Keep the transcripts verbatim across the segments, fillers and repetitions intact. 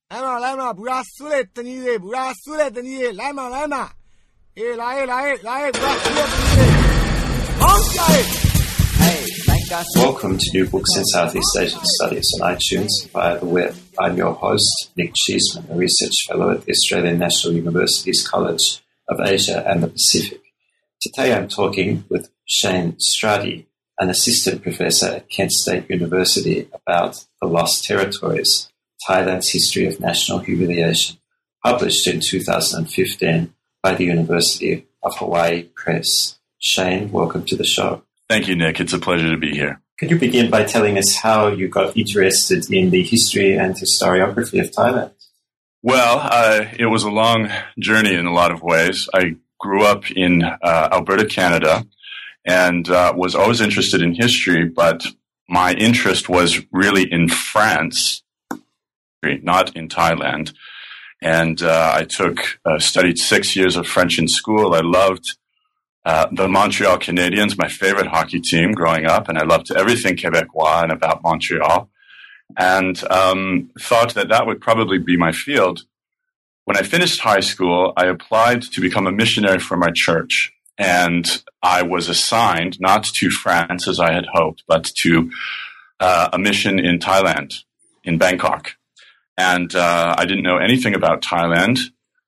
来嘛来嘛，不要输嘞，等你的，不要输嘞，等你的，来嘛来嘛，哎来来来，不要输嘞，等你的，好起来。 Welcome to New Books in Southeast Asian Studies on iTunes and via the web. I'm your host, Nick Cheeseman, a research fellow at the Australian National University's College of Asia and the Pacific. Today I'm talking with Shane Strati, an assistant professor at Kent State University, about The Lost Territories, Thailand's History of National Humiliation, published in two thousand fifteen by the University of Hawaii Press. Shane, welcome to the show. Thank you, Nick. It's a pleasure to be here. Could you begin by telling us how you got interested in the history and historiography of Thailand? Well, uh, it was a long journey in a lot of ways. I grew up in uh, Alberta, Canada, and uh, was always interested in history, but my interest was really in France, not in Thailand. And uh, I took, uh, studied six years of French in school. I loved Uh, the Montreal Canadiens, my favorite hockey team growing up, and I loved everything Quebecois and about Montreal, and um, thought that that would probably be my field. When I finished high school, I applied to become a missionary for my church, and I was assigned not to France as I had hoped, but to uh, a mission in Thailand, in Bangkok. And uh, I didn't know anything about Thailand.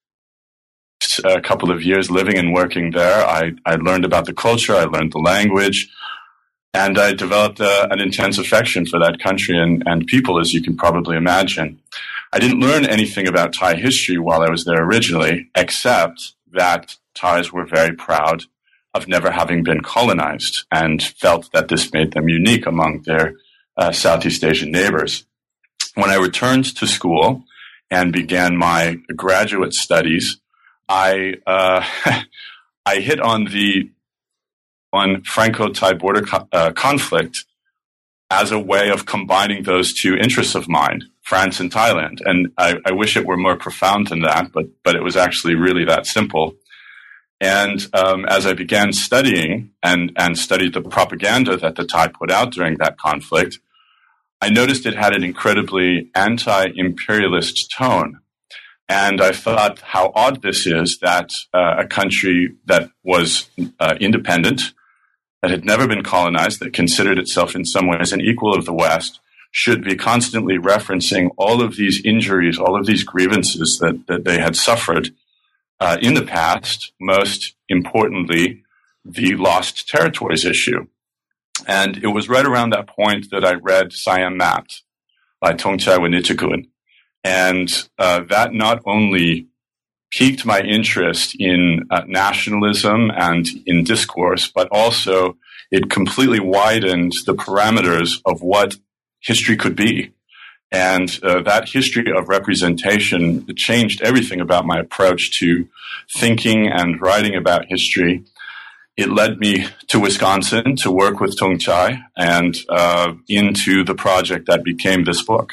A couple of years living and working there, I, I learned about the culture, I learned the language, and I developed a, an intense affection for that country and, and people, as you can probably imagine. I didn't learn anything about Thai history while I was there originally, except that Thais were very proud of never having been colonized and felt that this made them unique among their uh, Southeast Asian neighbors. When I returned to school and began my graduate studies, I uh, I hit on the on Franco-Thai border co- uh, conflict as a way of combining those two interests of mine, France and Thailand. And I, I wish it were more profound than that, but but it was actually really that simple. And um, as I began studying and, and studied the propaganda that the Thai put out during that conflict, I noticed it had an incredibly anti-imperialist tone. And I thought how odd this is that uh, a country that was uh, independent, that had never been colonized, that considered itself in some ways an equal of the West, should be constantly referencing all of these injuries, all of these grievances that, that they had suffered uh, in the past, most importantly, the Lost Territories issue. And it was right around that point that I read Siam Mat by Thongchai Wanichakul. And uh, that not only piqued my interest in uh, nationalism and in discourse, but also it completely widened the parameters of what history could be. And uh, that history of representation changed everything about my approach to thinking and writing about history. It led me to Wisconsin to work with Thongchai and uh, into the project that became this book.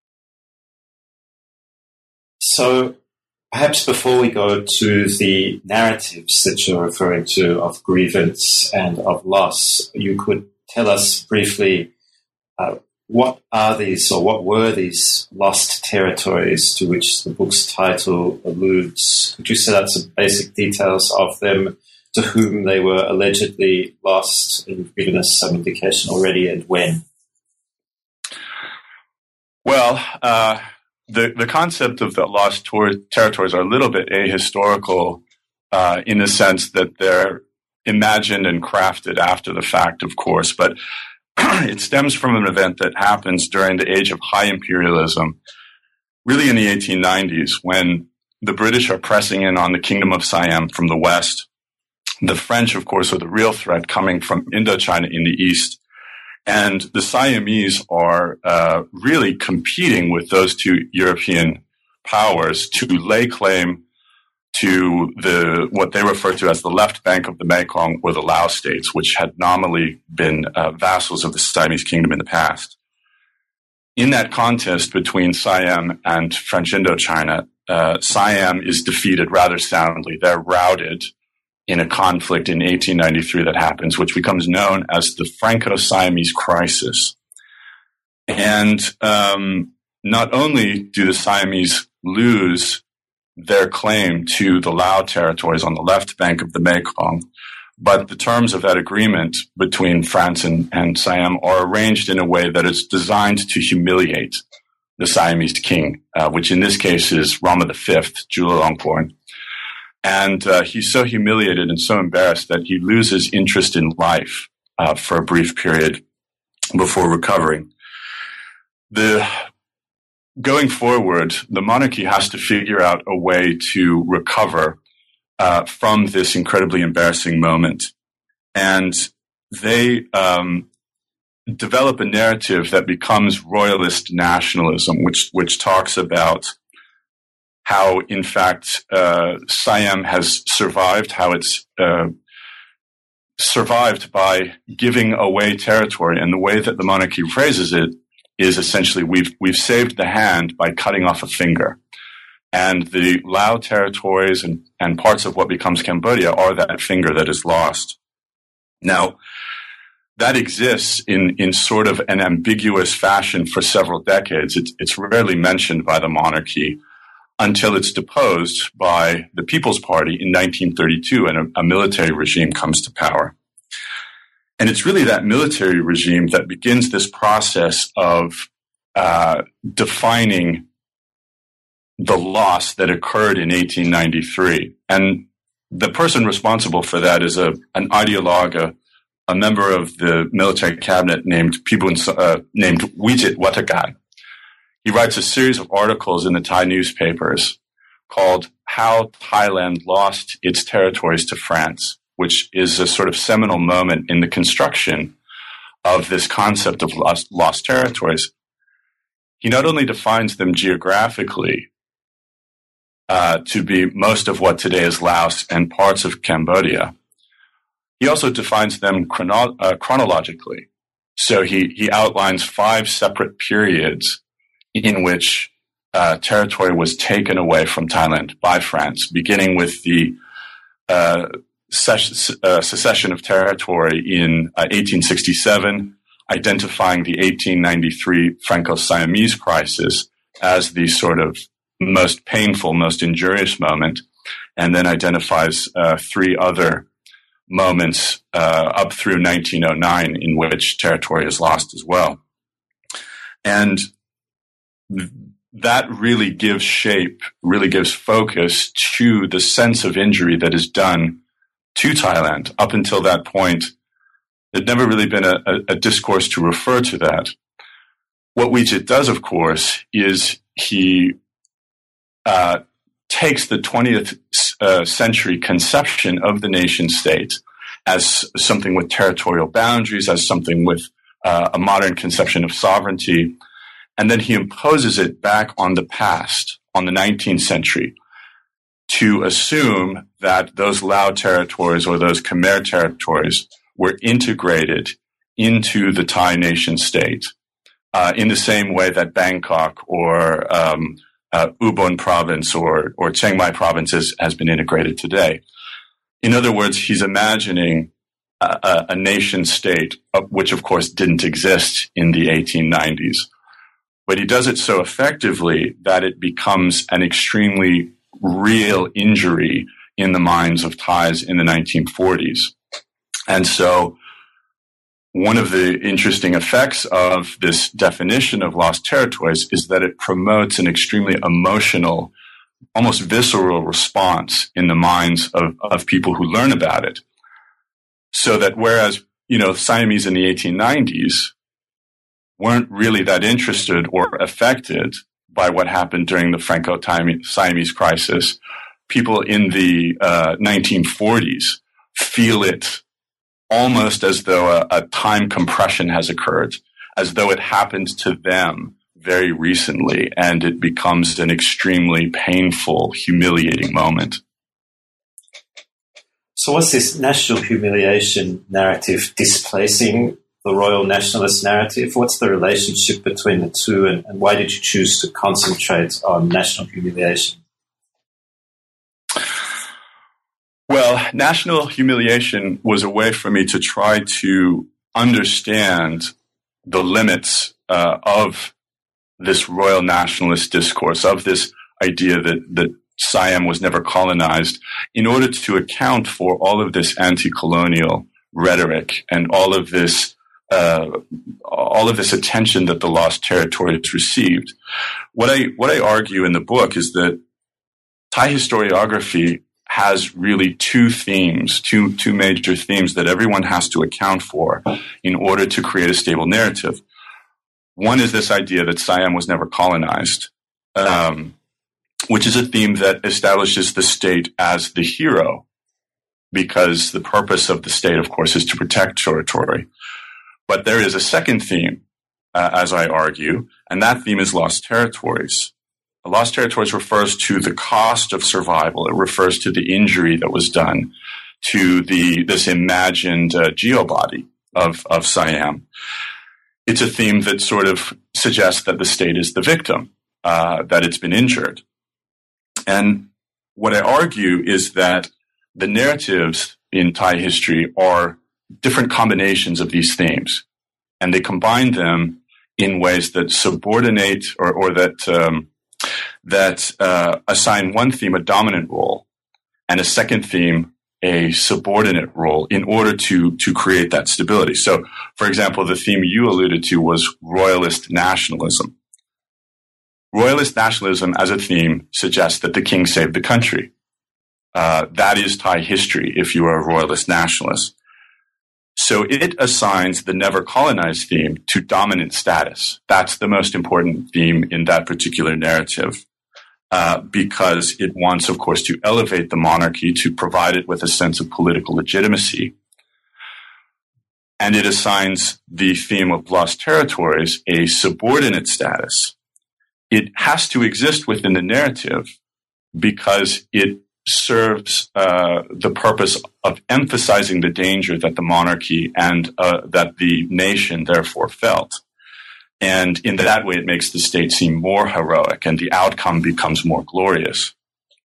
So perhaps before we go to the narratives that you're referring to of grievance and of loss, you could tell us briefly uh, what are these or what were these lost territories to which the book's title alludes? Could you set out some basic details of them, to whom they were allegedly lost, and you've given us some indication already, and when? Well, uh The the concept of the lost tor- territories are a little bit ahistorical uh, in the sense that they're imagined and crafted after the fact, of course, but it stems from an event that happens during the age of high imperialism, really in the eighteen nineties, when the British are pressing in on the Kingdom of Siam from the west. The French, of course, are the real threat coming from Indochina in the east. And the Siamese are uh, really competing with those two European powers to lay claim to the what they refer to as the left bank of the Mekong, or the Lao states, which had nominally been uh, vassals of the Siamese kingdom in the past. In that contest between Siam and French Indochina, uh, Siam is defeated rather soundly. They're routed in a conflict in eighteen ninety-three that happens, which becomes known as the Franco-Siamese crisis. And um, not only do the Siamese lose their claim to the Lao territories on the left bank of the Mekong, but the terms of that agreement between France and, and Siam are arranged in a way that is designed to humiliate the Siamese king, uh, which in this case is Rama the Fifth, Chulalongkorn. And uh, he's so humiliated and so embarrassed that he loses interest in life uh, for a brief period before recovering. The Going forward, the monarchy has to figure out a way to recover uh, from this incredibly embarrassing moment. And they um, develop a narrative that becomes royalist nationalism, which which talks about how, in fact, uh, Siam has survived, how it's uh, survived by giving away territory. And the way that the monarchy phrases it is essentially we've we've saved the hand by cutting off a finger. And the Lao territories and, and parts of what becomes Cambodia are that finger that is lost. Now, that exists in, in sort of an ambiguous fashion for several decades. It's, it's rarely mentioned by the monarchy until it's deposed by the People's Party in nineteen thirty-two and a, a military regime comes to power. And it's really that military regime that begins this process of uh, defining the loss that occurred in eighteen ninety-three. And the person responsible for that is a an ideologue, a, a member of the military cabinet named Pibun, uh, named Wijit Watagan. He writes a series of articles in the Thai newspapers called How Thailand Lost Its Territories to France, which is a sort of seminal moment in the construction of this concept of lost, lost territories. He not only defines them geographically uh, to be most of what today is Laos and parts of Cambodia, he also defines them chrono- uh, chronologically. So he, he outlines five separate periods in which uh, territory was taken away from Thailand by France, beginning with the uh, Uh, secession of territory in uh, eighteen sixty-seven, identifying the eighteen ninety-three Franco-Siamese crisis as the sort of most painful, most injurious moment, and then identifies uh, three other moments uh, up through nineteen oh nine in which territory is lost as well. And th- that really gives shape, really gives focus to the sense of injury that is done to Thailand. Up until that point, there'd never really been a, a, a discourse to refer to that. What Wijit does, of course, is he uh, takes the twentieth uh, century conception of the nation state as something with territorial boundaries, as something with uh, a modern conception of sovereignty, and then he imposes it back on the past, on the nineteenth century, to assume that those Lao territories or those Khmer territories were integrated into the Thai nation state uh, in the same way that Bangkok or um, uh, Ubon province or, or Chiang Mai province is, has been integrated today. In other words, he's imagining a, a, a nation state, uh, which of course didn't exist in the eighteen nineties. But he does it so effectively that it becomes an extremely real injury in the minds of Thais in the nineteen forties. And so one of the interesting effects of this definition of lost territories is that it promotes an extremely emotional, almost visceral response in the minds of, of people who learn about it. So that whereas, you know, Siamese in the eighteen nineties weren't really that interested or affected by what happened during the Franco-Siamese crisis, people in the uh, nineteen forties feel it almost as though a, a time compression has occurred, as though it happened to them very recently, and it becomes an extremely painful, humiliating moment. So was this national humiliation narrative displacing the royal nationalist narrative? What's the relationship between the two, and, and why did you choose to concentrate on national humiliation? Well, national humiliation was a way for me to try to understand the limits uh, of this royal nationalist discourse, of this idea that, that Siam was never colonized, in order to account for all of this anti-colonial rhetoric and all of this uh, all of this attention that the lost territories received. What I what I argue in the book is that Thai historiography has really two themes, two two major themes that everyone has to account for in order to create a stable narrative. One is this idea that Siam was never colonized, um, which is a theme that establishes the state as the hero, because the purpose of the state, of course, is to protect territory. But there is a second theme, uh, as I argue, and that theme is lost territories. The lost territories refers to the cost of survival. It refers to the injury that was done to the this imagined uh, geobody of, of Siam. It's a theme that sort of suggests that the state is the victim, uh, that it's been injured. And what I argue is that the narratives in Thai history are different combinations of these themes, and they combine them in ways that subordinate or, or that um, that uh, assign one theme a dominant role and a second theme a subordinate role in order to to create that stability. So, for example, the theme you alluded to was royalist nationalism. Royalist nationalism as a theme suggests that the king saved the country. Uh, that is Thai history if you are a royalist nationalist. So it assigns the never colonized theme to dominant status. That's the most important theme in that particular narrative, uh, because it wants, of course, to elevate the monarchy, to provide it with a sense of political legitimacy. And it assigns the theme of lost territories a subordinate status. It has to exist within the narrative because it serves uh, the purpose of emphasizing the danger that the monarchy and uh, that the nation therefore felt. And in that way, it makes the state seem more heroic and the outcome becomes more glorious.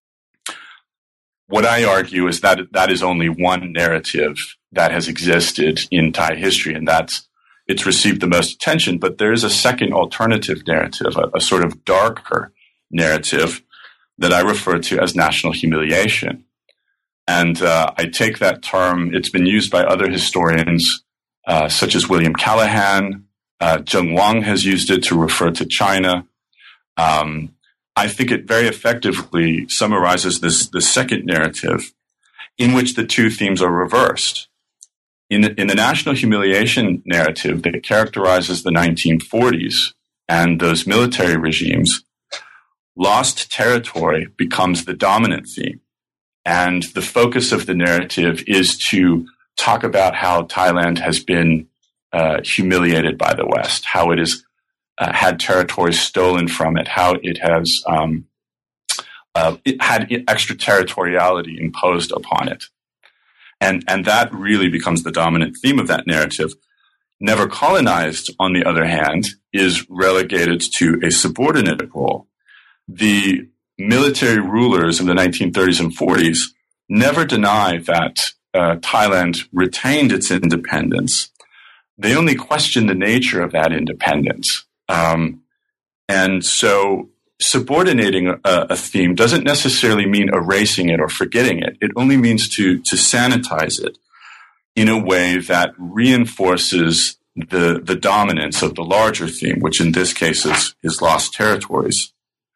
What I argue is that that is only one narrative that has existed in Thai history, and that's it's received the most attention. But there is a second alternative narrative, a, a sort of darker narrative that I refer to as national humiliation. And uh, I take that term, it's been used by other historians, uh, such as William Callahan. Uh, Zheng Wang has used it to refer to China. Um, I think it very effectively summarizes this, this second narrative in which the two themes are reversed. In the, in the national humiliation narrative that characterizes the nineteen forties and those military regimes, lost territory becomes the dominant theme. And the focus of the narrative is to talk about how Thailand has been uh, humiliated by the West, how it has uh, had territory stolen from it, how it has um, uh, it had extraterritoriality imposed upon it. And, and that really becomes the dominant theme of that narrative. Never colonized, on the other hand, is relegated to a subordinate role. The military rulers of the nineteen thirties and forties never deny that uh, Thailand retained its independence. They only question the nature of that independence. Um, and so subordinating a, a theme doesn't necessarily mean erasing it or forgetting it. It only means to, to sanitize it in a way that reinforces the, the dominance of the larger theme, which in this case is, is lost territories.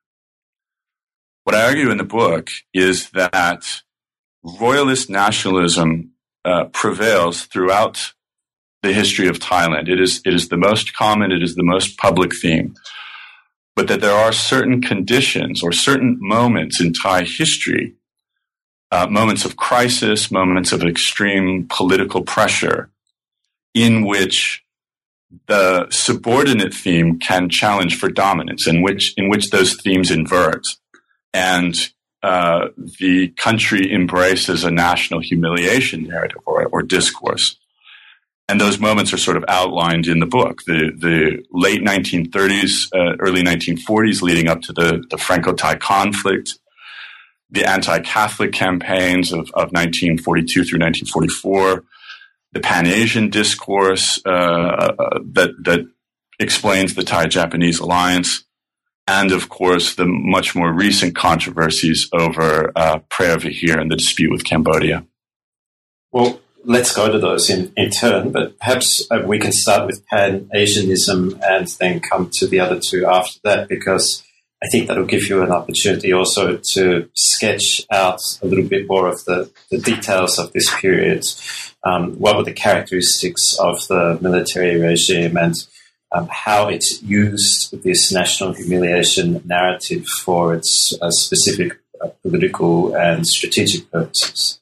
What I argue in the book is that royalist nationalism uh, prevails throughout the history of Thailand. It is, it is the most common, it is the most public theme. But that there are certain conditions or certain moments in Thai history, uh, moments of crisis, moments of extreme political pressure, in which the subordinate theme can challenge for dominance, in which, in which those themes invert. And uh, the country embraces a national humiliation narrative or, or discourse. And those moments are sort of outlined in the book. The, the late nineteen thirties, uh, early nineteen forties, leading up to the, the Franco-Thai conflict, the anti-Catholic campaigns of, of nineteen forty-two through nineteen forty-four, the Pan-Asian discourse uh, uh, that, that explains the Thai-Japanese alliance, and of course the much more recent controversies over uh, Preah Vihear and the dispute with Cambodia. Well, let's go to those in, in turn, but perhaps uh, we can start with Pan-Asianism and then come to the other two after that, because I think that'll give you an opportunity also to sketch out a little bit more of the, the details of this period. Um, what were the characteristics of the military regime, and um, how it used this national humiliation narrative for its uh, specific uh, political and strategic purposes?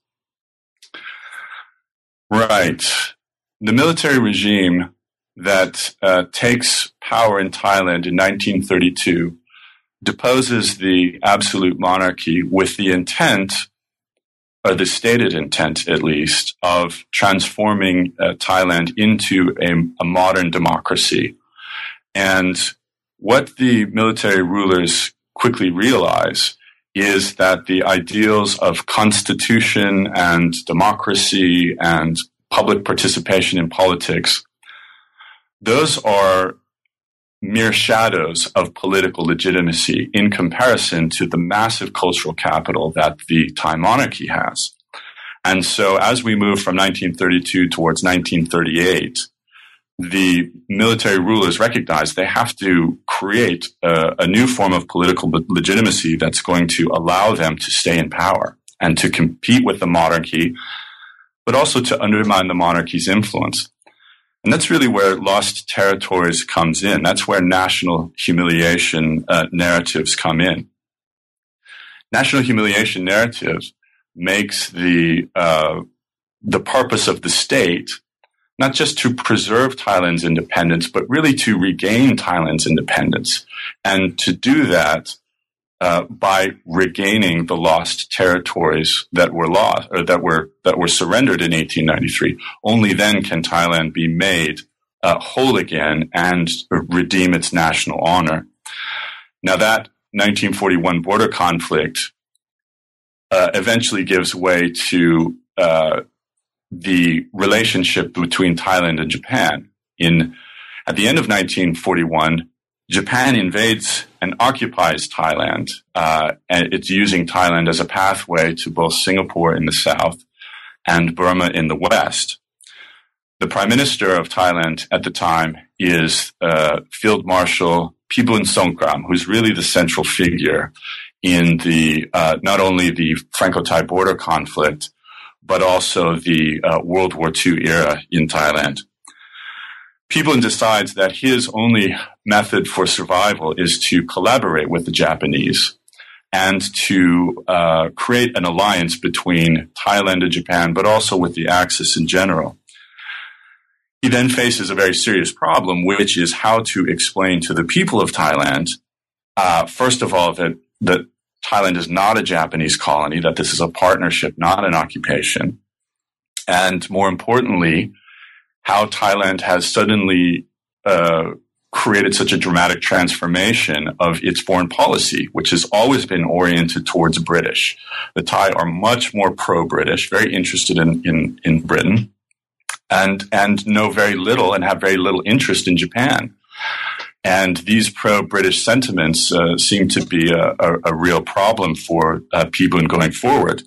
Right. The military regime that uh, takes power in Thailand in nineteen thirty-two deposes the absolute monarchy with the intent, or the stated intent at least, of transforming uh, Thailand into a, a modern democracy. And what the military rulers quickly realize is that the ideals of constitution and democracy and public participation in politics, those are mere shadows of political legitimacy in comparison to the massive cultural capital that the Thai monarchy has. And so as we move from nineteen thirty-two towards nineteen thirty-eight, the military rulers recognize they have to create a, a new form of political legitimacy that's going to allow them to stay in power and to compete with the monarchy, but also to undermine the monarchy's influence. And that's really where lost territories comes in. That's where national humiliation uh, narratives come in. National humiliation narratives makes the uh, the purpose of the state not just to preserve Thailand's independence, but really to regain Thailand's independence, and to do that uh, by regaining the lost territories that were lost or that were that were surrendered in eighteen ninety-three. Only then can Thailand be made uh, whole again and redeem its national honor. Now, that nineteen forty-one border conflict uh, eventually gives way to uh, the relationship between Thailand and Japan. In at the end of nineteen forty-one, Japan invades and occupies Thailand, uh, and it's using Thailand as a pathway to both Singapore in the south and Burma in the west. The Prime Minister of Thailand at the time is uh, Field Marshal Pibun Songkram, who's really the central figure in the uh, not only the Franco-Thai border conflict, but also the uh, World War Two era in Thailand. Pibun decides that his only method for survival is to collaborate with the Japanese and to uh, create an alliance between Thailand and Japan, but also with the Axis in general. He then faces a very serious problem, which is how to explain to the people of Thailand, uh, first of all, that, that Thailand is not a Japanese colony, that this is a partnership, not an occupation. And more importantly, how Thailand has suddenly uh, created such a dramatic transformation of its foreign policy, which has always been oriented towards British. The Thai are much more pro-British, very interested in, in, in Britain, and, and know very little and have very little interest in Japan. And these pro-British sentiments uh, seem to be a, a, a real problem for uh, Pibun going forward.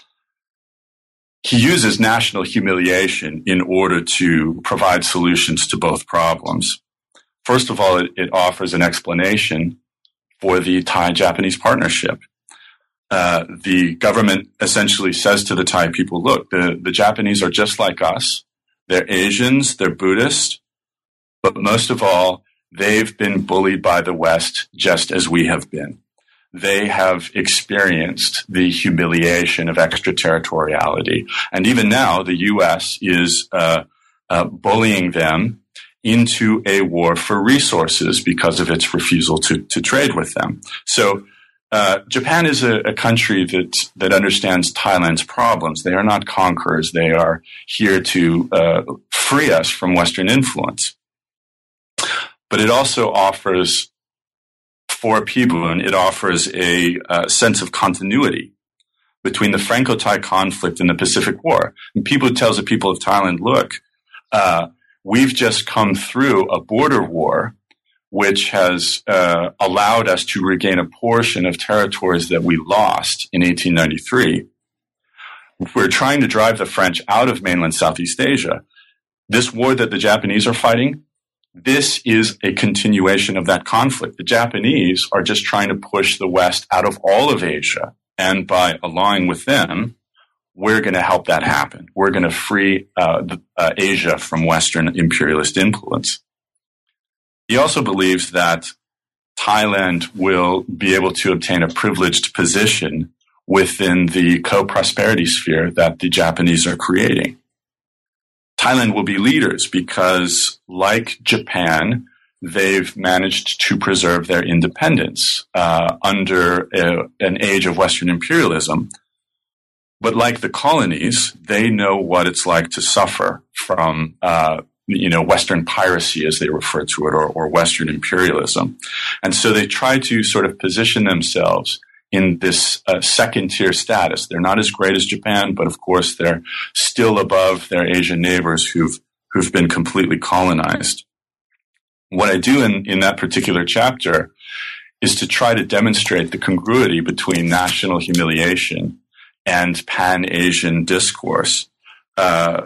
He uses national humiliation in order to provide solutions to both problems. First of all, it, it offers an explanation for the Thai-Japanese partnership. Uh, the government essentially says to the Thai people, look, the, the Japanese are just like us. They're Asians, they're Buddhist, but most of all, they've been bullied by the West just as we have been. They have experienced the humiliation of extraterritoriality. And even now, the U S is uh, uh, bullying them into a war for resources because of its refusal to, to trade with them. So uh, Japan is a, a country that, that understands Thailand's problems. They are not conquerors. They are here to uh, free us from Western influence. But it also offers, for Pibun, it offers a uh, sense of continuity between the Franco-Thai conflict and the Pacific War. And Pibun tells the people of Thailand, look, uh, we've just come through a border war which has uh, allowed us to regain a portion of territories that we lost in eighteen ninety-three. We're trying to drive the French out of mainland Southeast Asia. This war that the Japanese are fighting, this is a continuation of that conflict. The Japanese are just trying to push the West out of all of Asia. And by allying with them, we're going to help that happen. We're going to free uh, the, uh, Asia from Western imperialist influence. He also believes that Thailand will be able to obtain a privileged position within the co-prosperity sphere that the Japanese are creating. Thailand will be leaders because, like Japan, they've managed to preserve their independence uh, under a, an age of Western imperialism. But like the colonies, they know what it's like to suffer from, uh, you know, Western piracy, as they refer to it, or, or Western imperialism. And so they try to sort of position themselves in this uh, second-tier status. They're not as great as Japan, but of course they're still above their Asian neighbors who've who've been completely colonized. What I do in, in that particular chapter is to try to demonstrate the congruity between national humiliation and Pan-Asian discourse, uh,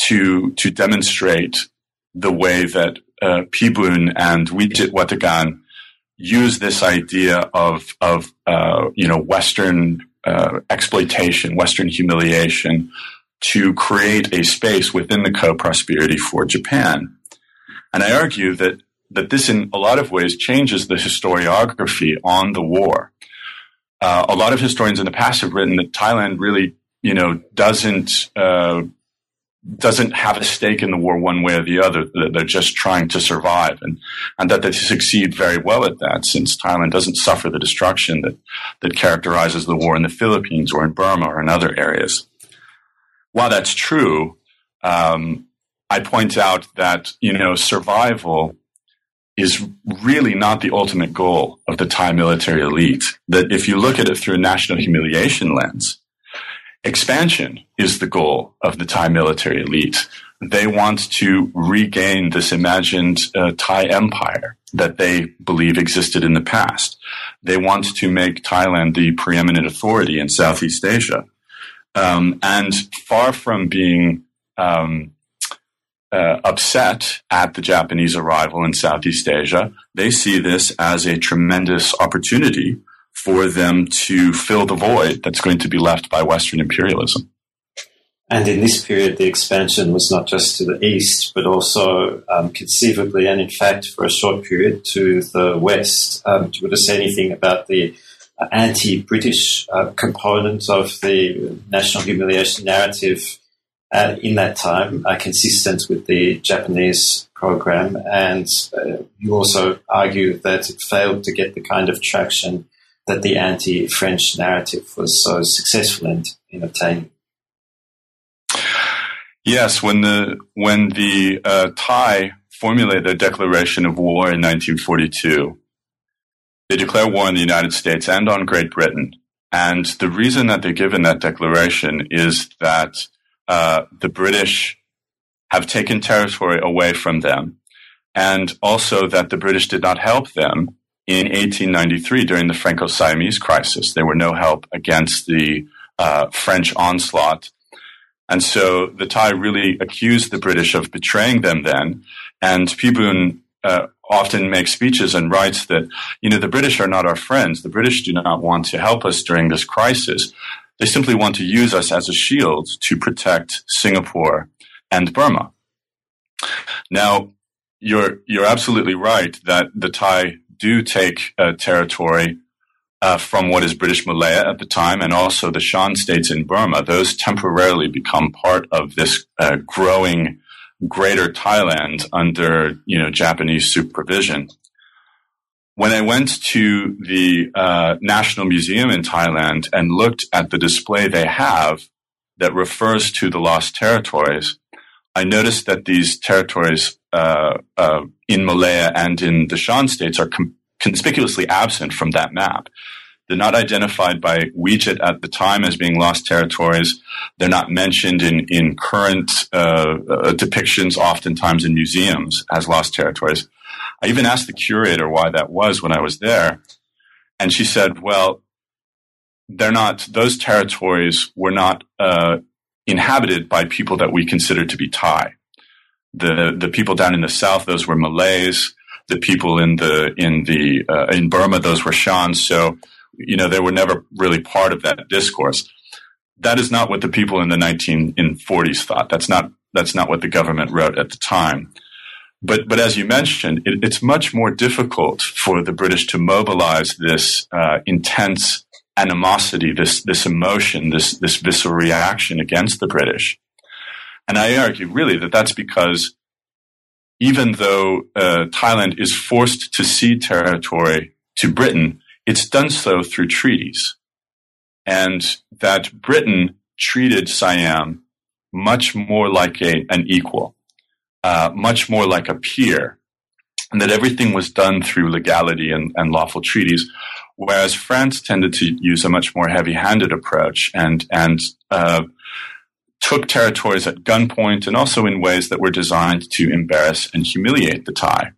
to to demonstrate the way that uh, Pibun and Wicit Watagan use this idea of, of uh, you know, Western uh, exploitation, Western humiliation, to create a space within the co-prosperity for Japan. And I argue that, that this in a lot of ways changes the historiography on the war. Uh, a lot of historians in the past have written that Thailand really, you know, doesn't uh, doesn't have a stake in the war one way or the other. They're just trying to survive, and, and that they succeed very well at that, since Thailand doesn't suffer the destruction that, that characterizes the war in the Philippines or in Burma or in other areas. While that's true, um, I point out that, you know, survival is really not the ultimate goal of the Thai military elite. That if you look at it through a national humiliation lens, expansion is the goal of the Thai military elite. They want to regain this imagined uh, Thai empire that they believe existed in the past. They want to make Thailand the preeminent authority in Southeast Asia. Um, and far from being um, uh, upset at the Japanese arrival in Southeast Asia, they see this as a tremendous opportunity for them to fill the void that's going to be left by Western imperialism. And in this period, the expansion was not just to the east, but also um, conceivably, and in fact, for a short period, to the west. Um, do you want to say anything about the uh, anti-British uh, component of the national humiliation narrative uh, in that time, uh, consistent with the Japanese program? And uh, you also argue that it failed to get the kind of traction that the anti-French narrative was so successful in, in obtaining. Yes, when the when the uh, Thai formulated their declaration of war in nineteen forty-two, they declare war on the United States and on Great Britain. And the reason that they're given that declaration is that uh, the British have taken territory away from them, and also that the British did not help them in eighteen ninety-three during the Franco-Siamese crisis. They were no help against the uh, French onslaught. And so the Thai really accused the British of betraying them then. And Pibun uh, often makes speeches and writes that, you know, the British are not our friends. The British do not want to help us during this crisis. They simply want to use us as a shield to protect Singapore and Burma. Now, you're you're absolutely right that the Thai do take uh, territory Uh, from what is British Malaya at the time, and also the Shan states in Burma. Those temporarily become part of this uh, growing greater Thailand under, you know, Japanese supervision. When I went to the uh, National Museum in Thailand and looked at the display they have that refers to the lost territories, I noticed that these territories uh, uh, in Malaya and in the Shan states are com- conspicuously absent from that map. They're not identified by Wejit at the time as being lost territories. They're not mentioned in, in current uh, uh, depictions, oftentimes in museums, as lost territories. I even asked the curator why that was when I was there. And she said, well, they're not, those territories were not uh, inhabited by people that we consider to be Thai. The the people down in the south, those were Malays. The people in the in the uh, in Burma, those were Shans. So, you know, they were never really part of that discourse. That is not what the people in the nineteen forties thought. That's not that's not what the government wrote at the time. But but as you mentioned, it, it's much more difficult for the British to mobilize this uh, intense animosity, this this emotion, this this visceral reaction against the British. And I argue really that that's because even though uh, Thailand is forced to cede territory to Britain, it's done so through treaties. And that Britain treated Siam much more like a, an equal, uh, much more like a peer, and that everything was done through legality and, and lawful treaties, whereas France tended to use a much more heavy-handed approach and, and uh, took territories at gunpoint and also in ways that were designed to embarrass and humiliate the Thai.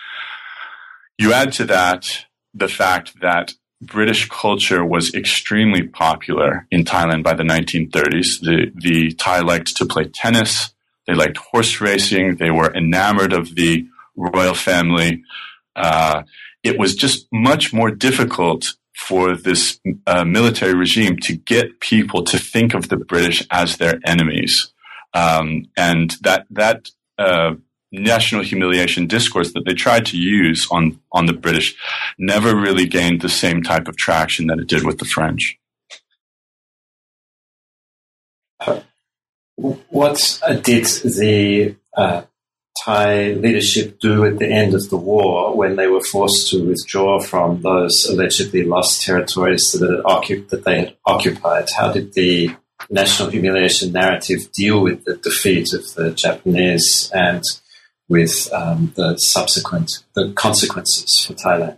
You add to that the fact that British culture was extremely popular in Thailand by the nineteen thirties. The, the Thai liked to play tennis. They liked horse racing. They were enamored of the royal family. Uh, it was just much more difficult for this uh, military regime to get people to think of the British as their enemies. Um, and that that uh, national humiliation discourse that they tried to use on, on the British never really gained the same type of traction that it did with the French. Uh, what uh, did the uh, Thai leadership do at the end of the war when they were forced to withdraw from those allegedly lost territories that, had occup- that they had occupied? How did the national humiliation narrative deal with the defeat of the Japanese and with um, the subsequent the consequences for Thailand?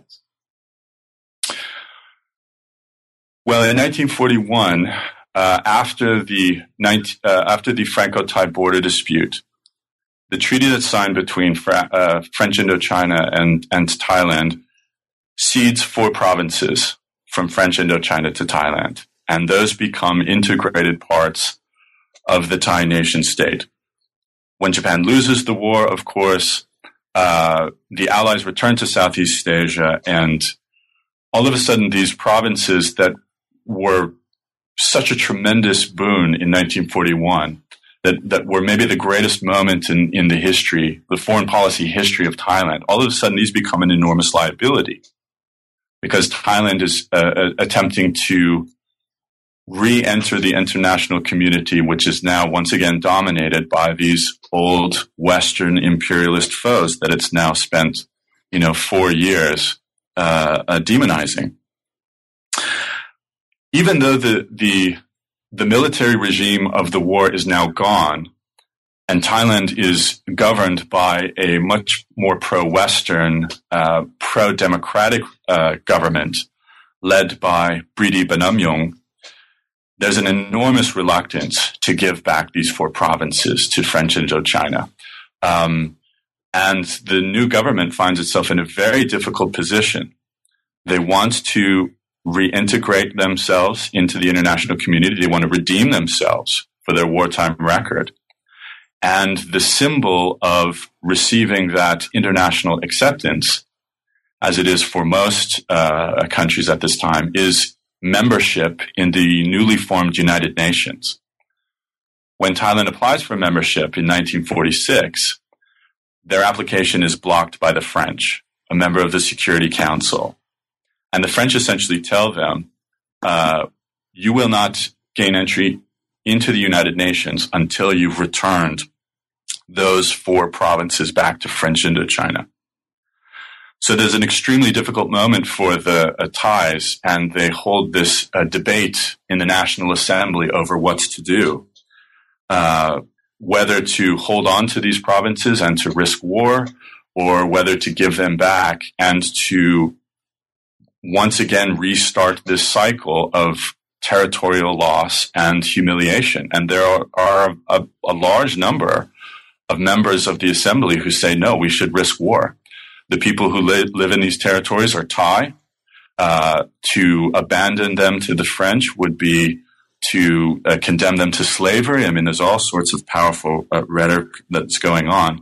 Well, in nineteen forty-one, uh, after the ninety, uh, after the Franco-Thai border dispute, the treaty that's signed between Fra- uh, French Indochina and, and Thailand cedes four provinces from French Indochina to Thailand, and those become integrated parts of the Thai nation state. When Japan loses the war, of course, uh, the Allies return to Southeast Asia, and all of a sudden these provinces that were such a tremendous boon in nineteen forty-one, that, that were maybe the greatest moment in, in the history, the foreign policy history of Thailand, all of a sudden these become an enormous liability because Thailand is uh, attempting to re-enter the international community, which is now once again dominated by these old Western imperialist foes that it's now spent, you know, four years uh, uh, demonizing. Even though the the the military regime of the war is now gone, and Thailand is governed by a much more pro-Western, uh, pro-democratic uh, government led by Priti Banamyong, there's an enormous reluctance to give back these four provinces to French Indochina. Um, and the new government finds itself in a very difficult position. They want to reintegrate themselves into the international community. They want to redeem themselves for their wartime record. And the symbol of receiving that international acceptance, as it is for most uh, countries at this time, is membership in the newly formed United Nations. When Thailand applies for membership in nineteen forty-six, their application is blocked by the French, a member of the Security Council. And the French essentially tell them, uh, you will not gain entry into the United Nations until you've returned those four provinces back to French Indochina. So there's an extremely difficult moment for the uh, Thais, and they hold this uh, debate in the National Assembly over what's to do, uh, whether to hold on to these provinces and to risk war, or whether to give them back and to once again restart this cycle of territorial loss and humiliation. And there are, are a, a large number of members of the assembly who say, no, we should risk war. The people who li- live in these territories are Thai. Uh, to abandon them to the French would be to uh, condemn them to slavery. I mean, there's all sorts of powerful uh, rhetoric that's going on.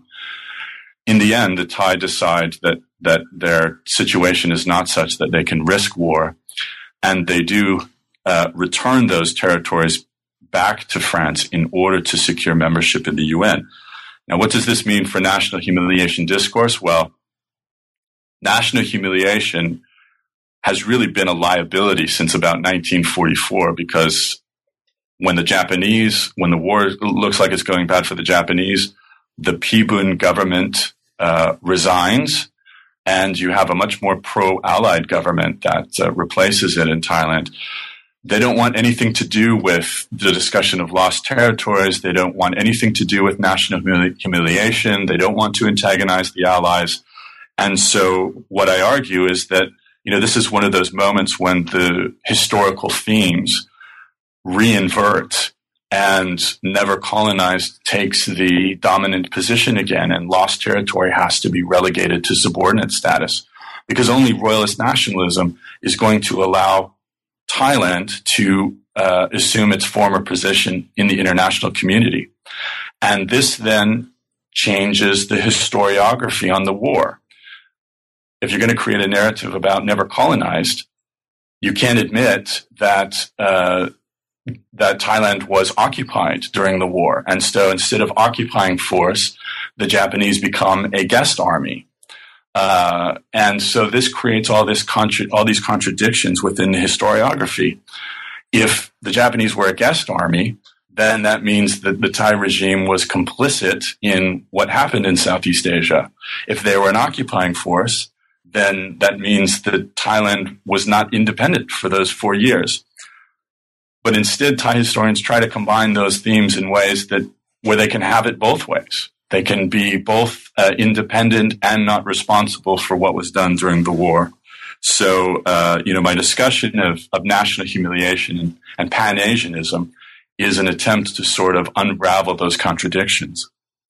In the end, the Thai decide that, that their situation is not such that they can risk war, and they do uh, return those territories back to France in order to secure membership in the U N. Now, what does this mean for national humiliation discourse? Well, national humiliation has really been a liability since about nineteen forty-four, because when the Japanese, when the war looks like it's going bad for the Japanese, the Pibun government uh, resigns, and you have a much more pro-Allied government that uh, replaces it in Thailand. They don't want anything to do with the discussion of lost territories. They don't want anything to do with national humili- humiliation. They don't want to antagonize the Allies. And so what I argue is that, you know, this is one of those moments when the historical themes reinvert and Never Colonized takes the dominant position again, and lost territory has to be relegated to subordinate status, because only royalist nationalism is going to allow Thailand to uh, assume its former position in the international community. And this then changes the historiography on the war. If you're going to create a narrative about Never Colonized, you can't admit that uh, that Thailand was occupied during the war. And so instead of occupying force, the Japanese become a guest army. Uh, and so this creates all this contra- all these contradictions within the historiography. If the Japanese were a guest army, then that means that the Thai regime was complicit in what happened in Southeast Asia. If they were an occupying force, then that means that Thailand was not independent for those four years. But instead, Thai historians try to combine those themes in ways that where they can have it both ways. They can be both uh, independent and not responsible for what was done during the war. So, uh, you know, my discussion of, of national humiliation and, and Pan-Asianism is an attempt to sort of unravel those contradictions.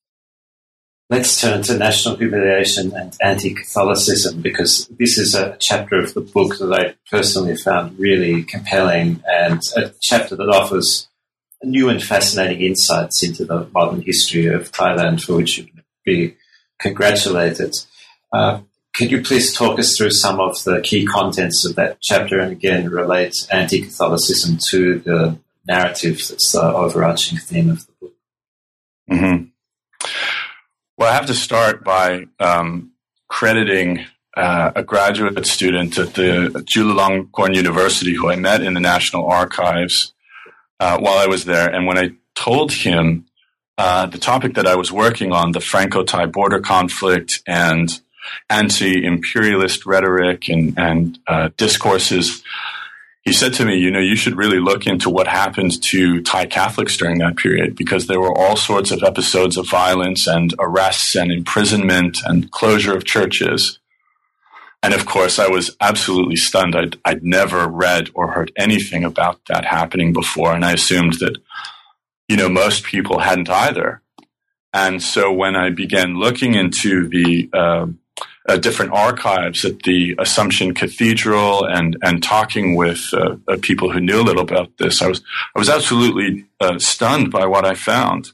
Let's turn to national humiliation and anti-Catholicism, because this is a chapter of the book that I personally found really compelling, and a chapter that offers new and fascinating insights into the modern history of Thailand, for which you can be congratulated. Uh, could you please talk us through some of the key contents of that chapter, and again relate anti-Catholicism to the narrative that's the overarching theme of the book? Mm-hmm. Well, I have to start by um, crediting uh, a graduate student at the Chulalongkorn University who I met in the National Archives uh, while I was there. And when I told him uh, the topic that I was working on, the Franco-Thai border conflict and anti-imperialist rhetoric and, and uh, discourses, he said to me, you know, you should really look into what happened to Thai Catholics during that period, because there were all sorts of episodes of violence and arrests and imprisonment and closure of churches. And of course, I was absolutely stunned. I'd, I'd never read or heard anything about that happening before. And I assumed that, you know, most people hadn't either. And so when I began looking into the uh, Uh, different archives at the Assumption Cathedral and and talking with uh, uh, people who knew a little about this, I was I was absolutely uh, stunned by what I found.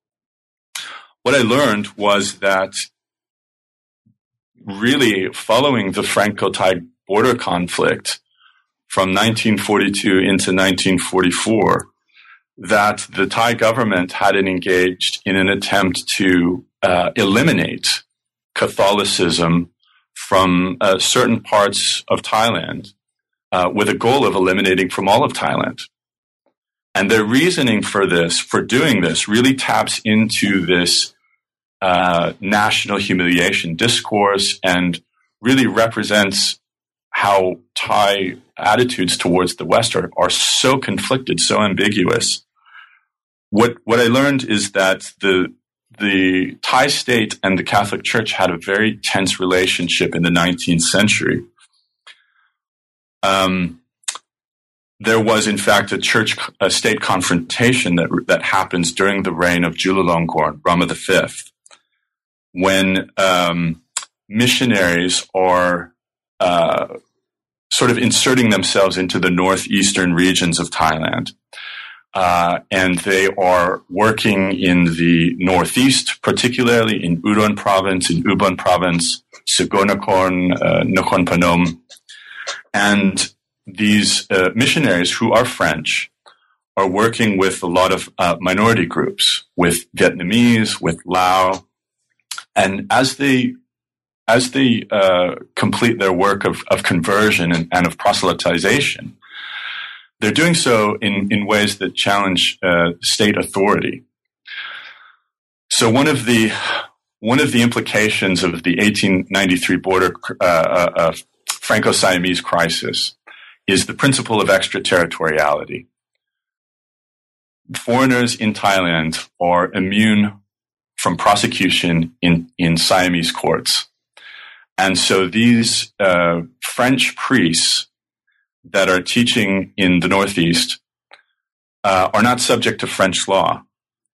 What I learned was that really following the Franco-Thai border conflict from nineteen forty-two into nineteen forty-four, that the Thai government had engaged in an attempt to uh, eliminate Catholicism from uh, certain parts of Thailand, uh, with a goal of eliminating from all of Thailand. And their reasoning for this, for doing this, really taps into this uh, national humiliation discourse and really represents how Thai attitudes towards the West are, are so conflicted, so ambiguous. What what I learned is that the The Thai state and the Catholic Church had a very tense relationship in the nineteenth century. um, there was, in fact, a church-state confrontation that that happens during the reign of Chulalongkorn, Rama the Fifth, when um, missionaries are uh, sort of inserting themselves into the northeastern regions of Thailand. Uh, and they are working in the northeast, particularly in Udon province, in Ubon province, Sugonakorn, uh, Nakhon Phanom. And these uh, missionaries who are French are working with a lot of uh, minority groups, with Vietnamese, with Lao. And as they as they uh, complete their work of, of conversion and, and of proselytization, they're doing so in, in ways that challenge uh, state authority. So one of the one of the implications of the eighteen ninety-three border uh, uh, Franco-Siamese crisis is the principle of extraterritoriality. Foreigners in Thailand are immune from prosecution in, in Siamese courts. And so these uh, French priests that are teaching in the Northeast uh, are not subject to French law.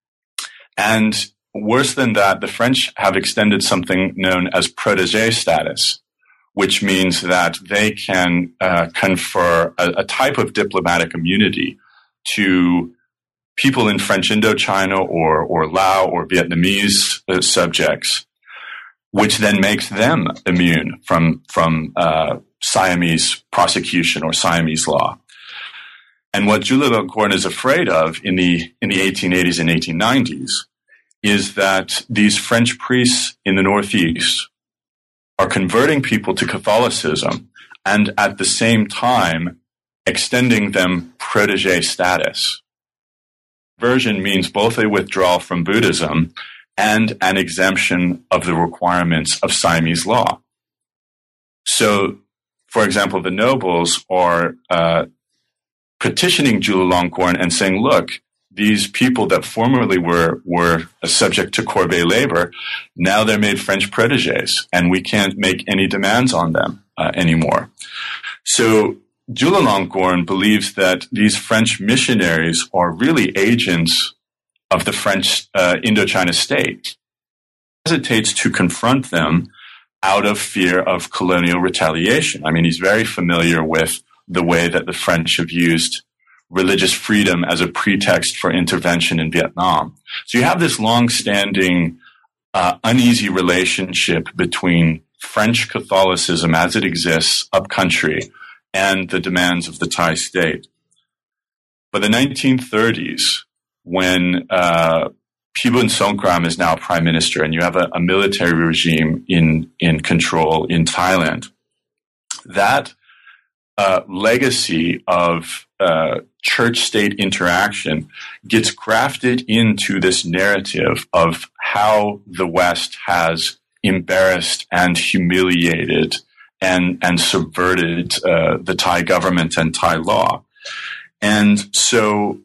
And worse than that, the French have extended something known as protégé status, which means that they can uh, confer a, a type of diplomatic immunity to people in French Indochina or, or Lao or Vietnamese uh, subjects, which then makes them immune from, from uh, Siamese prosecution or Siamese law. And what Chulalongkorn is afraid of in the in the eighteen eighties and eighteen nineties is that these French priests in the Northeast are converting people to Catholicism and at the same time extending them protégé status. Conversion means both a withdrawal from Buddhism and an exemption of the requirements of Siamese law. So, for example, the nobles are uh, petitioning Chulalongkorn and saying, look, these people that formerly were were subject to corvée labor, now they're made French protégés, and we can't make any demands on them uh, anymore. So Chulalongkorn believes that these French missionaries are really agents of the French uh, Indochina state. He hesitates to confront them out of fear of colonial retaliation. I mean, he's very familiar with the way that the French have used religious freedom as a pretext for intervention in Vietnam. So you have this long-standing, uh, uneasy relationship between French Catholicism as it exists upcountry and the demands of the Thai state. By the nineteen thirties, when uh, Phibun Songkram is now prime minister and you have a, a military regime in, in control in Thailand, that uh, legacy of uh, church-state interaction gets grafted into this narrative of how the West has embarrassed and humiliated and, and subverted uh, the Thai government and Thai law. And so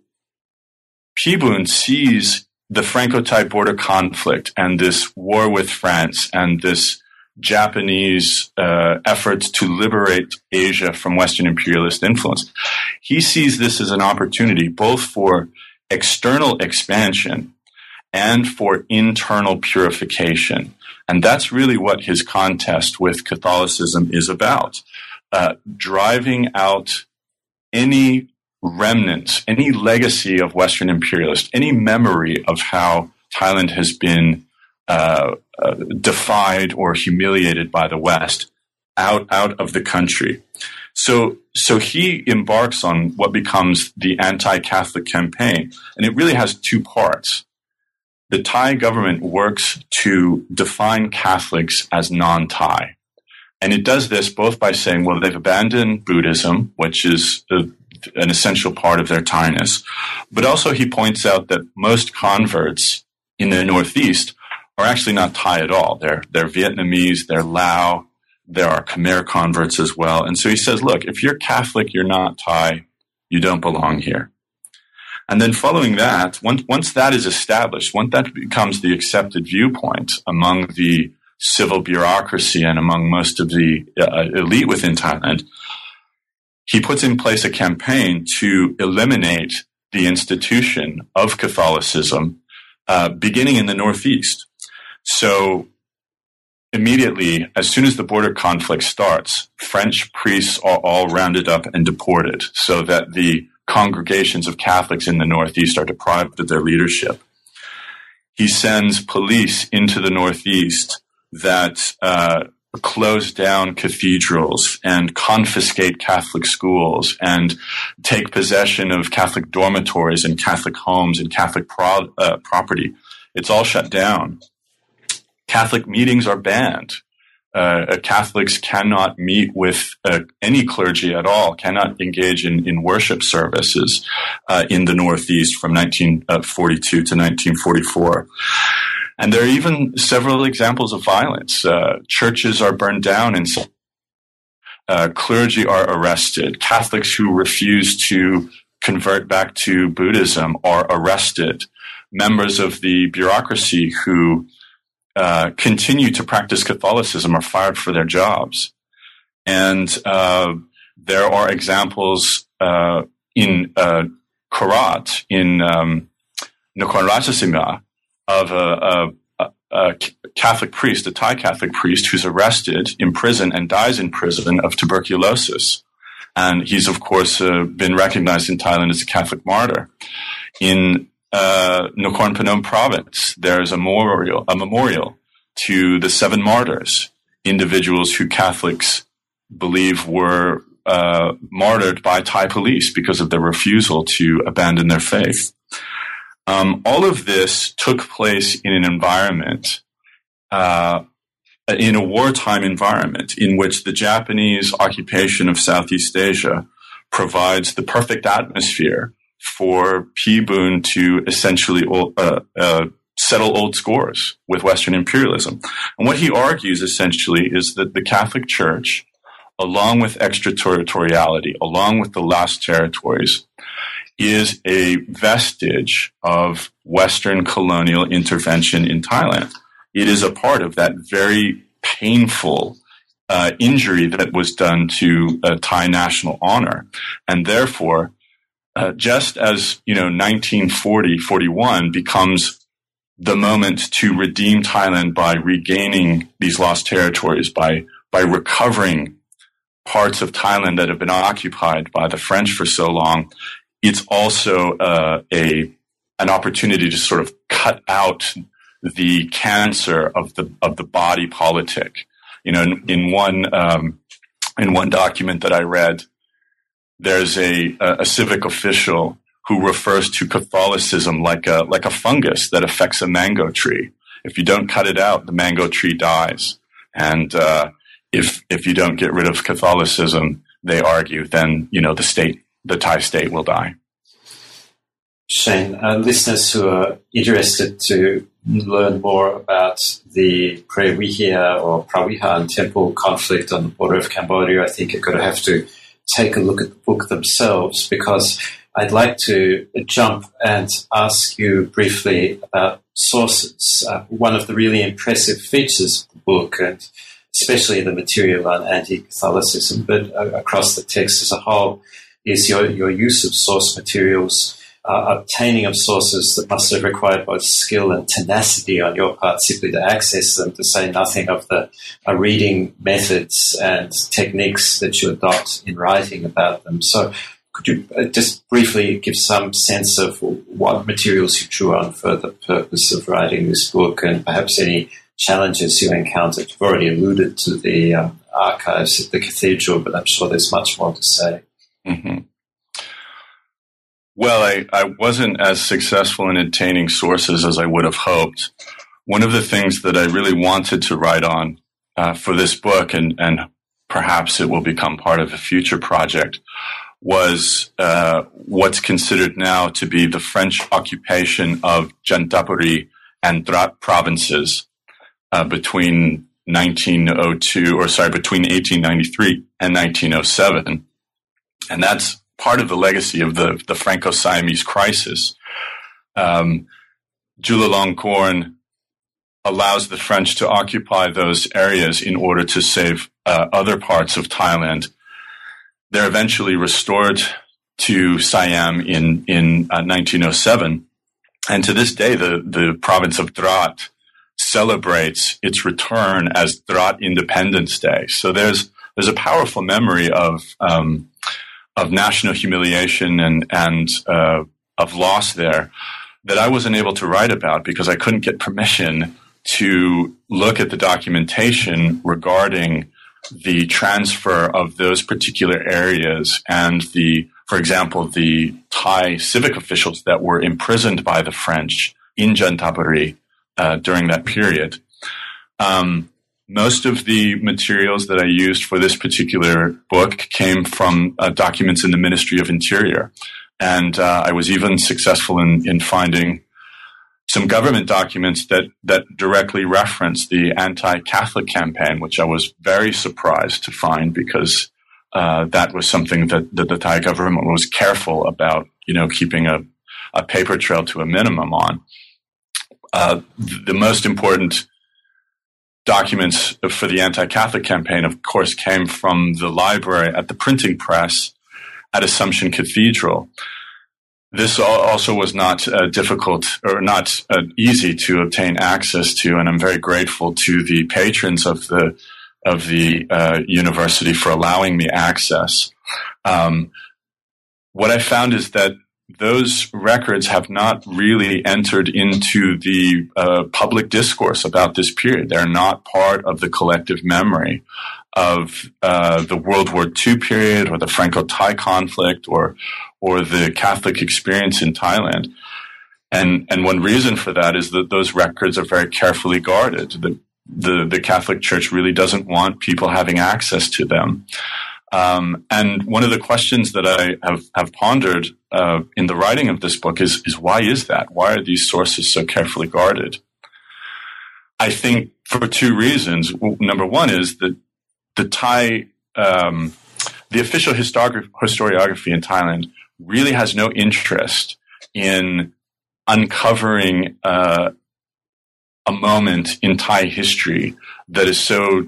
Phibun sees the Franco-Thai border conflict and this war with France and this Japanese uh, efforts to liberate Asia from Western imperialist influence. He sees this as an opportunity both for external expansion and for internal purification. And that's really what his contest with Catholicism is about, uh, driving out any remnants, any legacy of Western imperialists, any memory of how Thailand has been uh, uh, defied or humiliated by the West out, out of the country. So, so he embarks on what becomes the anti-Catholic campaign, and it really has two parts. The Thai government works to define Catholics as non-Thai. And it does this both by saying, well, they've abandoned Buddhism, which is a, an essential part of their Thainess. But also he points out that most converts in the Northeast are actually not Thai at all. They're, they're Vietnamese, they're Lao, there are Khmer converts as well. And so he says, look, if you're Catholic, you're not Thai, you don't belong here. And then following that, once, once that is established, once that becomes the accepted viewpoint among the civil bureaucracy and among most of the uh, elite within Thailand, he puts in place a campaign to eliminate the institution of Catholicism, uh, beginning in the Northeast. So immediately, as soon as the border conflict starts, French priests are all rounded up and deported so that the congregations of Catholics in the Northeast are deprived of their leadership. He sends police into the Northeast that uh, close down cathedrals and confiscate Catholic schools and take possession of Catholic dormitories and Catholic homes and Catholic pro- uh, property. It's all shut down. Catholic meetings are banned. Uh, Catholics cannot meet with uh, any clergy at all, cannot engage in, in worship services uh, in the Northeast from nineteen forty-two to nineteen forty-four. And there are even several examples of violence. Uh, churches are burned down and uh, clergy are arrested. Catholics who refuse to convert back to Buddhism are arrested. Members of the bureaucracy who uh, continue to practice Catholicism are fired for their jobs. And uh, there are examples uh, in uh, Korat, in um, Nakhon Ratchasima, of a, a, a Catholic priest, a Thai Catholic priest, who's arrested in prison and dies in prison of tuberculosis. And he's, of course, uh, been recognized in Thailand as a Catholic martyr. In uh, Nakhon Phanom province, there's a memorial, a memorial to the seven martyrs, individuals who Catholics believe were uh, martyred by Thai police because of their refusal to abandon their faith. Um, all of this took place in an environment, uh, in a wartime environment in which the Japanese occupation of Southeast Asia provides the perfect atmosphere for P. Boone to essentially uh, uh, settle old scores with Western imperialism. And what he argues essentially is that the Catholic Church, along with extraterritoriality, along with the lost territories, is a vestige of Western colonial intervention in Thailand. It is a part of that very painful uh, injury that was done to uh, Thai national honor. And therefore, uh, just as, you know, nineteen forty, forty-one becomes the moment to redeem Thailand by regaining these lost territories, by, by recovering parts of Thailand that have been occupied by the French for so long, it's also uh, a an opportunity to sort of cut out the cancer of the of the body politic. You know, in, in one um, in one document that I read, there's a a civic official who refers to Catholicism like a like a fungus that affects a mango tree. If you don't cut it out, the mango tree dies. And uh, if if you don't get rid of Catholicism, they argue, then you know the state. the Thai state will die. Shane, uh, listeners who are interested to learn more about the Previha or Pravihan temple conflict on the border of Cambodia, I think are going to have to take a look at the book themselves, because I'd like to jump and ask you briefly about sources. Uh, one of the really impressive features of the book, and especially the material on anti-Catholicism, but uh, across the text as a whole, is your, your use of source materials, uh, obtaining of sources that must have required both skill and tenacity on your part simply to access them, to say nothing of the uh, reading methods and techniques that you adopt in writing about them. So could you uh, just briefly give some sense of what materials you drew on for the purpose of writing this book, and perhaps any challenges you encountered? You've already alluded to the um, archives at the cathedral, but I'm sure there's much more to say. Mm-hmm. Well, I, I wasn't as successful in obtaining sources as I would have hoped. One of the things that I really wanted to write on uh, for this book, and, and perhaps it will become part of a future project, was uh, what's considered now to be the French occupation of Chanthaburi and Trat provinces uh, between nineteen oh two, or sorry, between eighteen ninety-three and nineteen oh seven. And that's part of the legacy of the, the Franco-Siamese crisis. Um, Chulalongkorn allows the French to occupy those areas in order to save uh, other parts of Thailand. they're eventually restored to Siam in, in uh, nineteen oh seven. And to this day, the, the province of Trat celebrates its return as Trat Independence Day. So there's there's a powerful memory of um, of national humiliation and and uh, of loss there that I wasn't able to write about because I couldn't get permission to look at the documentation regarding the transfer of those particular areas and the, for example, the Thai civic officials that were imprisoned by the French in Jantaburi uh, during that period. Um, most of the materials that I used for this particular book came from uh, documents in the Ministry of Interior. And uh, I was even successful in, in finding some government documents that, that directly reference the anti-Catholic campaign, which I was very surprised to find because uh, that was something that, that the Thai government was careful about, you know, keeping a, a paper trail to a minimum on. Uh, the most important documents for the anti-Catholic campaign, of course, came from the library at the printing press at Assumption Cathedral. This also was not uh, difficult or not uh, easy to obtain access to, and I'm very grateful to the patrons of the of the uh, university for allowing me access. Um, what I found is that those records have not really entered into the uh, public discourse about this period. They're not part of the collective memory of uh, the World War Two period or the Franco-Thai conflict or or the Catholic experience in Thailand. And and one reason for that is that those records are very carefully guarded. The the, the Catholic Church really doesn't want people having access to them. Um, and one of the questions that I have, have pondered uh, in the writing of this book is, is why is that? Why are these sources so carefully guarded? I think for two reasons. Number one is that the Thai, um, the official historiography, historiography in Thailand really has no interest in uncovering uh, a moment in Thai history that is so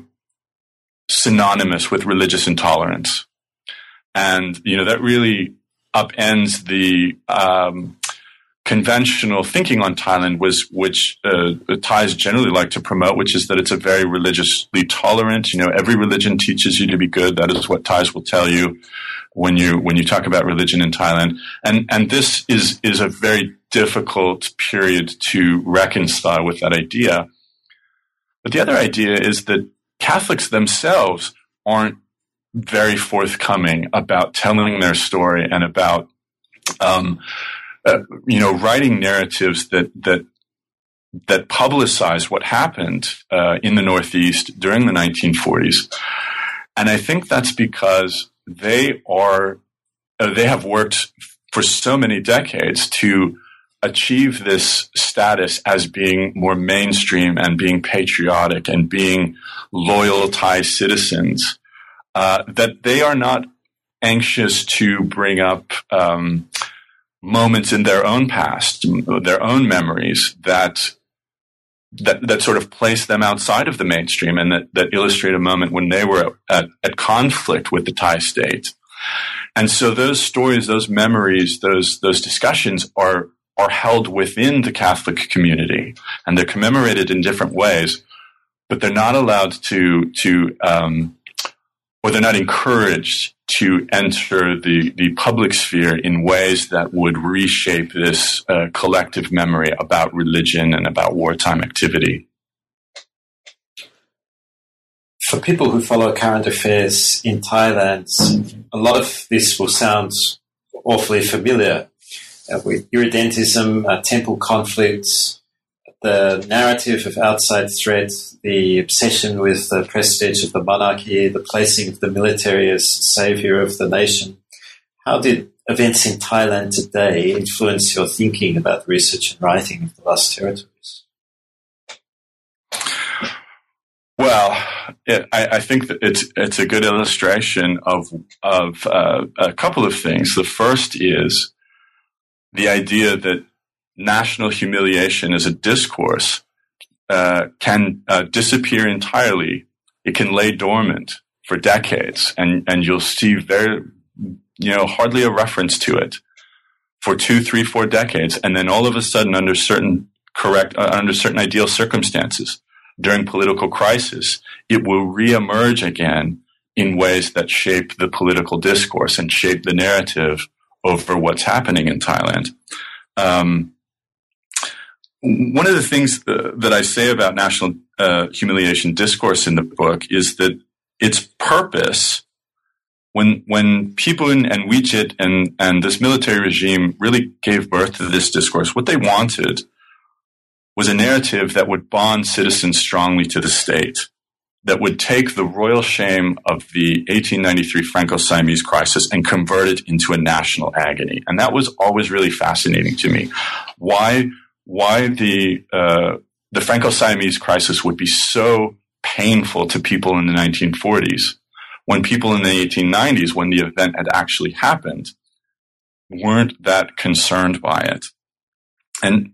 synonymous with religious intolerance. And, you know, that really upends the um, conventional thinking on Thailand, was, which uh, Thais generally like to promote, which is that it's a very religiously tolerant, you know, every religion teaches you to be good. That is what Thais will tell you when you when you talk about religion in Thailand. And and this is is a very difficult period to reconcile with that idea. But the other idea is that Catholics themselves aren't very forthcoming about telling their story and about, um, uh, you know, writing narratives that that that publicize what happened uh, in the Northeast during the nineteen forties. And I think that's because they are uh, they have worked for so many decades to achieve this status as being more mainstream and being patriotic and being loyal Thai citizens, uh, that they are not anxious to bring up um, moments in their own past, their own memories that that that sort of place them outside of the mainstream and that, that illustrate a moment when they were at, at conflict with the Thai state. And so those stories, those memories, those those discussions are are held within the Catholic community, and they're commemorated in different ways, but they're not allowed to, to um, or they're not encouraged to enter the, the public sphere in ways that would reshape this uh, collective memory about religion and about wartime activity. For people who follow current affairs in Thailand, a lot of this will sound awfully familiar. Uh, with irredentism, uh, temple conflicts, the narrative of outside threat, the obsession with the prestige of the monarchy, the placing of the military as savior of the nation. How did events in Thailand today influence your thinking about research and writing of the lost territories? Well, it, I, I think that it's it's a good illustration of of uh, a couple of things. The first is the idea that national humiliation as a discourse uh, can uh, disappear entirely. It can lay dormant for decades, and, and you'll see very you know, hardly a reference to it for two, three, four decades. And then all of a sudden, under certain correct, uh, under certain ideal circumstances, during political crisis, it will reemerge again in ways that shape the political discourse and shape the narrative over what's happening in Thailand. Um, one of the things uh, that I say about national uh, humiliation discourse in the book is that its purpose, when when people in, and Wichit and, and this military regime really gave birth to this discourse, what they wanted was a narrative that would bond citizens strongly to the state, that would take the royal shame of the eighteen ninety-three Franco-Siamese crisis and convert it into a national agony. And that was always really fascinating to me. Why, why the, uh, the Franco-Siamese crisis would be so painful to people in the nineteen forties, when people in the eighteen nineties, when the event had actually happened, weren't that concerned by it. And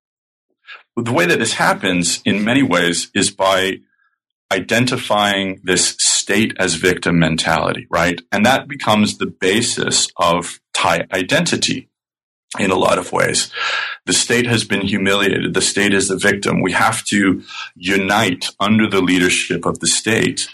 the way that this happens in many ways is by identifying this state as victim mentality, right? And that becomes the basis of Thai identity in a lot of ways. The state has been humiliated. The state is the victim. We have to unite under the leadership of the state.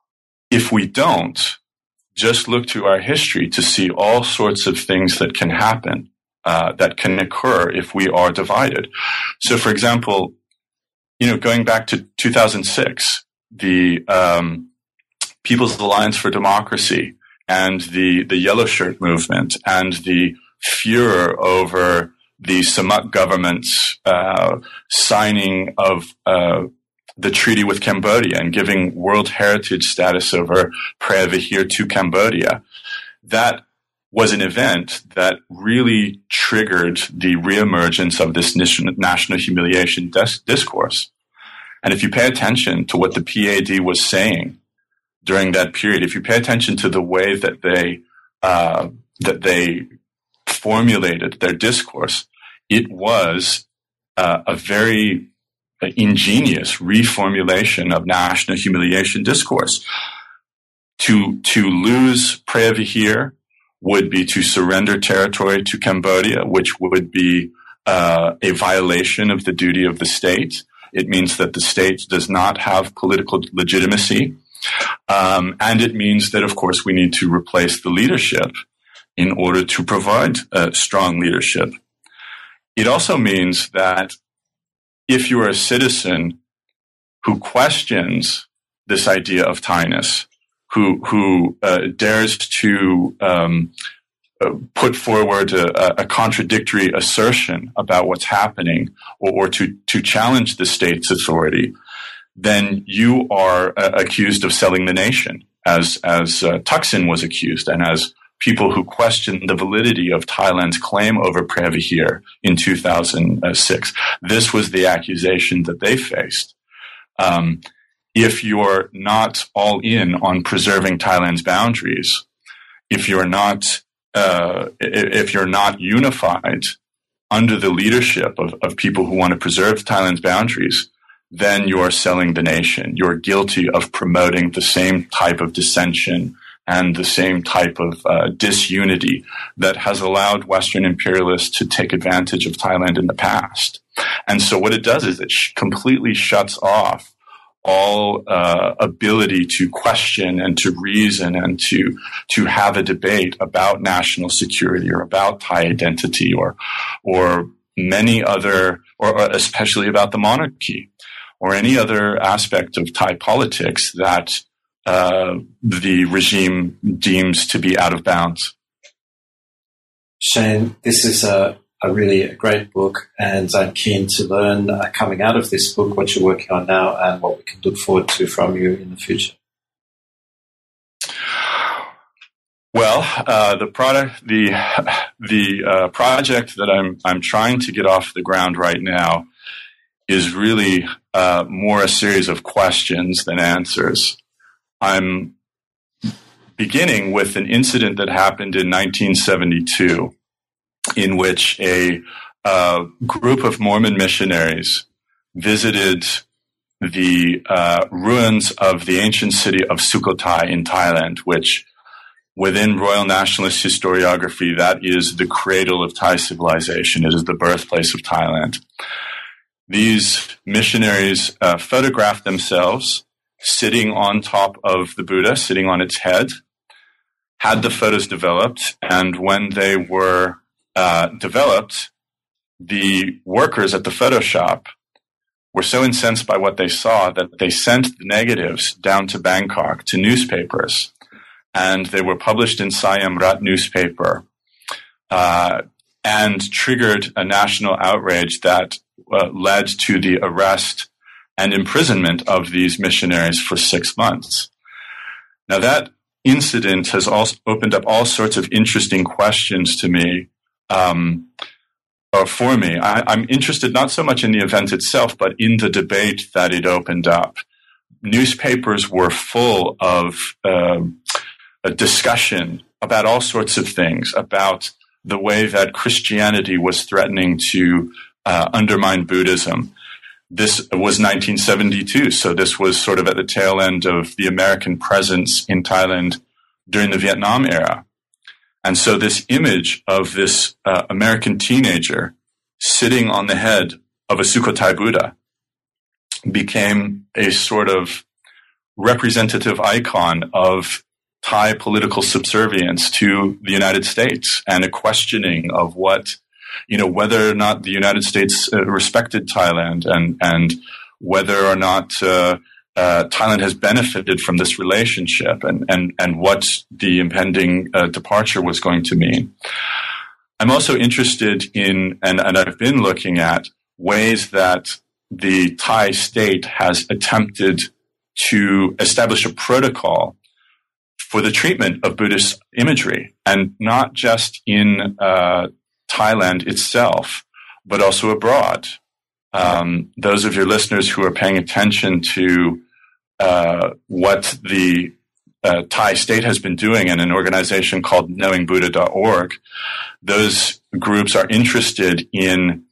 If we don't, just look to our history to see all sorts of things that can happen, uh, that can occur if we are divided. So, for example, you know, going back to two thousand six, the um, People's Alliance for Democracy and the, the Yellow Shirt movement and the furor over the Samak government's uh, signing of uh, the treaty with Cambodia and giving World Heritage status over Preah Vihear to Cambodia. That was an event that really triggered the reemergence of this national humiliation dis- discourse. And if you pay attention to what the P A D was saying during that period, if you pay attention to the way that they uh, that they formulated their discourse, it was uh, a very ingenious reformulation of national humiliation discourse. To to lose Preah Vihear would be to surrender territory to Cambodia, which would be uh, a violation of the duty of the state. It means that the state does not have political legitimacy. Um, and it means that, of course, we need to replace the leadership in order to provide uh, strong leadership. It also means that if you are a citizen who questions this idea of Thainess, who, who uh, dares to um, uh, put forward a, a contradictory assertion about what's happening, or, or to, to challenge the state's authority, then you are uh, accused of selling the nation, as as uh, Thaksin was accused, and as people who questioned the validity of Thailand's claim over Preah Vihear in two thousand six. This was the accusation that they faced. Um, if you're not all in on preserving Thailand's boundaries, if you're not uh, if you're not unified under the leadership of, of people who want to preserve Thailand's boundaries, then you're selling the nation. You're guilty of promoting the same type of dissension and the same type of uh, disunity that has allowed Western imperialists to take advantage of Thailand in the past. And so what it does is it sh- completely shuts off all uh, ability to question and to reason and to to have a debate about national security or about Thai identity or or many other, or, or especially about the monarchy or any other aspect of Thai politics that uh, the regime deems to be out of bounds. Shane, this is a, a really a great book, and I'm keen to learn uh, coming out of this book what you're working on now and what we can look forward to from you in the future. Well, uh, the product, the the uh, project that I'm I'm trying to get off the ground right now is really uh, more a series of questions than answers. I'm beginning with an incident that happened in nineteen seventy-two, in which a uh, group of Mormon missionaries visited the uh, ruins of the ancient city of Sukhothai in Thailand, which within Royal Nationalist historiography, that is the cradle of Thai civilization. It is the birthplace of Thailand. These missionaries uh, photographed themselves sitting on top of the Buddha, sitting on its head, had the photos developed, and when they were uh, developed, the workers at the photo shop were so incensed by what they saw that they sent the negatives down to Bangkok to newspapers, and they were published in Siam Rat newspaper uh, and triggered a national outrage that uh, led to the arrest and imprisonment of these missionaries for six months. Now, that incident has also opened up all sorts of interesting questions to me, um, or for me. I, I'm interested not so much in the event itself, but in the debate that it opened up. Newspapers were full of uh, a discussion about all sorts of things, about the way that Christianity was threatening to uh, undermine Buddhism. This was nineteen seventy-two, so this was sort of at the tail end of the American presence in Thailand during the Vietnam era. And so this image of this uh, American teenager sitting on the head of a Sukhothai Buddha became a sort of representative icon of Thai political subservience to the United States and a questioning of what, you know, whether or not the United States uh, respected Thailand and, and whether or not uh, uh, Thailand has benefited from this relationship and, and, and what the impending uh, departure was going to mean. I'm also interested in, and, and I've been looking at, ways that the Thai state has attempted to establish a protocol for the treatment of Buddhist imagery, and not just in uh, Thailand itself, but also abroad. Um, those of your listeners who are paying attention to uh, what the uh, Thai state has been doing in an organization called knowing buddha dot org, those groups are interested in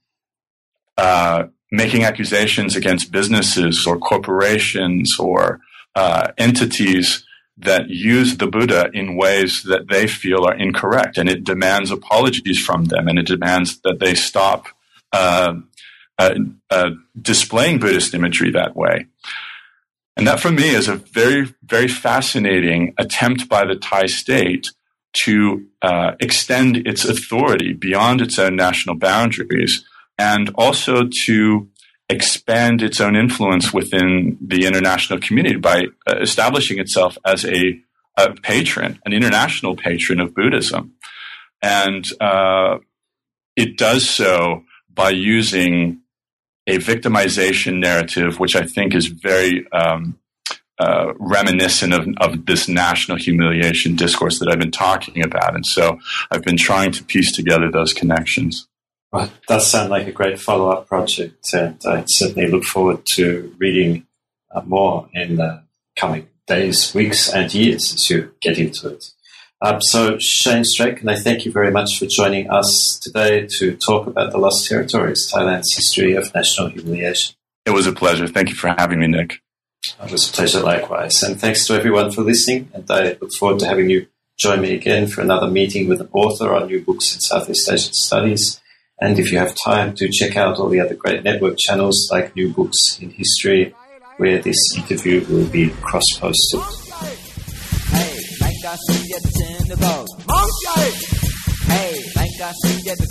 uh, making accusations against businesses or corporations or uh, entities that use the Buddha in ways that they feel are incorrect, and it demands apologies from them, and it demands that they stop uh, uh, uh, displaying Buddhist imagery that way. And that, for me, is a very, very fascinating attempt by the Thai state to uh, extend its authority beyond its own national boundaries, and also to expand its own influence within the international community by uh, establishing itself as a, a patron, an international patron of Buddhism. And uh, it does so by using a victimization narrative, which I think is very um, uh, reminiscent of, of this national humiliation discourse that I've been talking about. And so I've been trying to piece together those connections. Well, it does sound like a great follow-up project, and I certainly look forward to reading uh, more in the coming days, weeks, and years as you get into it. Um, so, Shane Strachan, I thank you very much for joining us today to talk about the Lost Territories, Thailand's history of national humiliation. It was a pleasure. Thank you for having me, Nick. It was a pleasure likewise. And thanks to everyone for listening, and I look forward to having you join me again for another meeting with an author on new books in Southeast Asian studies. And if you have time, to check out all the other great network channels like New Books in History, where this interview will be cross-posted. Hey, like I see you in the boat. Hey, like I see you